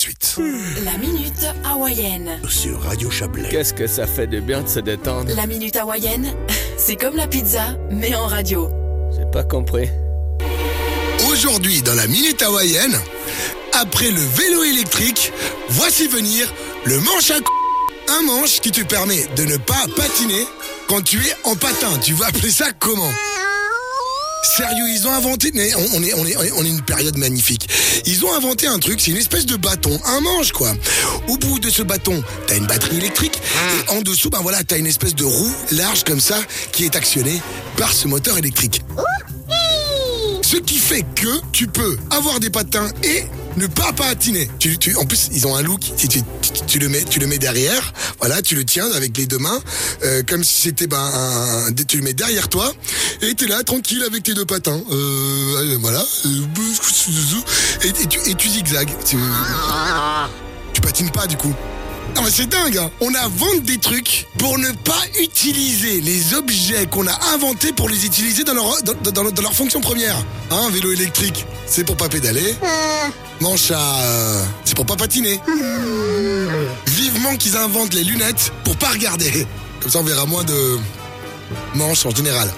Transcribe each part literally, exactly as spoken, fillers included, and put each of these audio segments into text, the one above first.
Suite. La minute hawaïenne. Sur Radio Chablais. Qu'est-ce que ça fait de bien de se détendre. La minute hawaïenne, c'est comme la pizza, mais en radio. J'ai pas compris. Aujourd'hui, dans la minute hawaïenne, après le vélo électrique, voici venir le manche à c***. Un manche qui te permet de ne pas patiner quand tu es en patin. Tu vas appeler ça comment ? Sérieux, ils ont inventé, mais on, on est, on est, on est une période magnifique. Ils ont inventé un truc, c'est une espèce de bâton, un manche quoi. Au bout de ce bâton, t'as une batterie électrique et en dessous, ben voilà, t'as une espèce de roue large comme ça qui est actionnée par ce moteur électrique. Ce qui fait que tu peux avoir des patins et ne pas patiner. Tu, tu, en plus, ils ont un look. Tu, tu, tu, tu le mets, tu le mets derrière. Voilà, tu le tiens avec les deux mains, euh, comme si c'était ben un, tu le mets derrière toi et t'es là tranquille avec tes deux patins. Euh, voilà. Et, et, tu, et tu zigzags. Tu, tu patines pas du coup. Non mais c'est dingue hein. On invente des trucs pour ne pas utiliser les objets qu'on a inventés pour les utiliser dans leur, dans, dans, dans leur fonction première. Hein, vélo électrique, c'est pour pas pédaler. Manche à... Euh, c'est pour pas patiner. Vivement qu'ils inventent les lunettes pour pas regarder. Comme ça on verra moins de manches en général.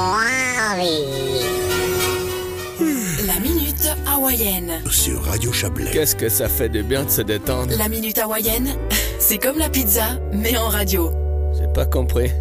La minute hawaïenne. Sur Radio Chablais. Qu'est-ce que ça fait de bien de se détendre. La minute hawaïenne, c'est comme la pizza, mais en radio. J'ai pas compris.